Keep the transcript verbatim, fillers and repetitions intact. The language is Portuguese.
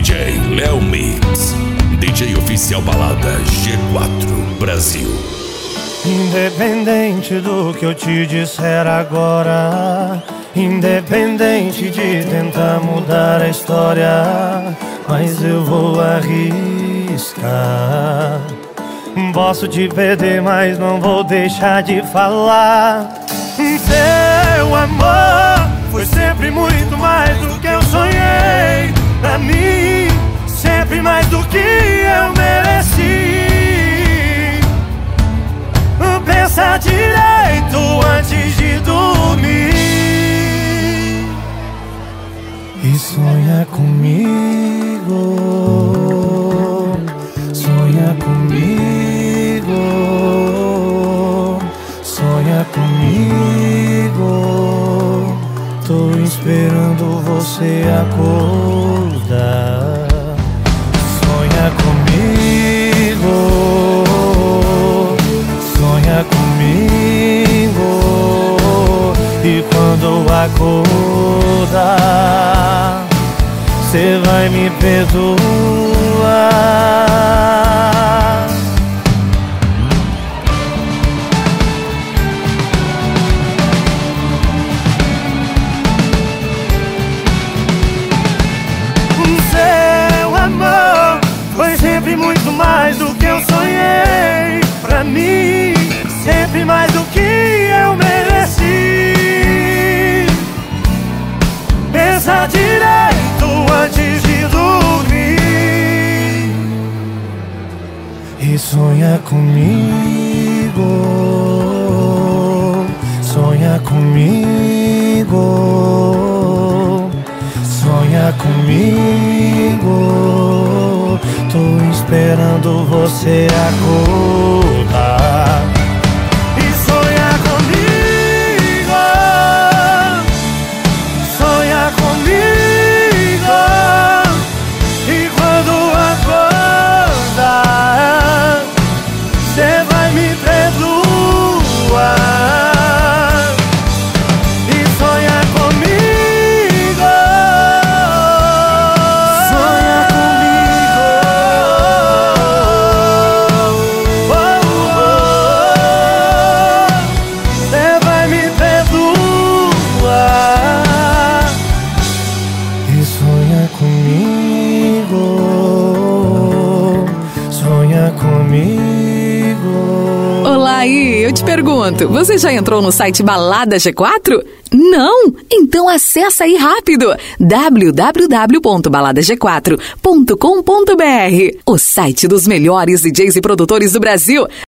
J Léo Mix, D J oficial balada G quatro Brasil. Independente do que eu te disser agora, independente de tentar mudar a história, mas eu vou arriscar. Posso te perder, mas não vou deixar de falar. Seu amor foi sempre muito mais do que eu sonhei. Pra mim, sempre mais do que eu mereci. Pensa direito antes de dormir e sonha comigo, sonha comigo, sonha comigo. Tô esperando você acordar. Sonha comigo, sonha comigo, e quando acordar, cê vai me perdoar. Seu amor foi sempre muito mais do que eu sonhei. Pra mim, sempre mais do que eu mereci. Pensa direito antes de dormir e sonha comigo, sonha comigo, sonha comigo. Tô esperando você acordar. Olá aí, eu te pergunto, você já entrou no site Balada G quatro? Não? Então acessa aí rápido, w w w ponto balada g quatro ponto com ponto b r, o site dos melhores D Js e produtores do Brasil.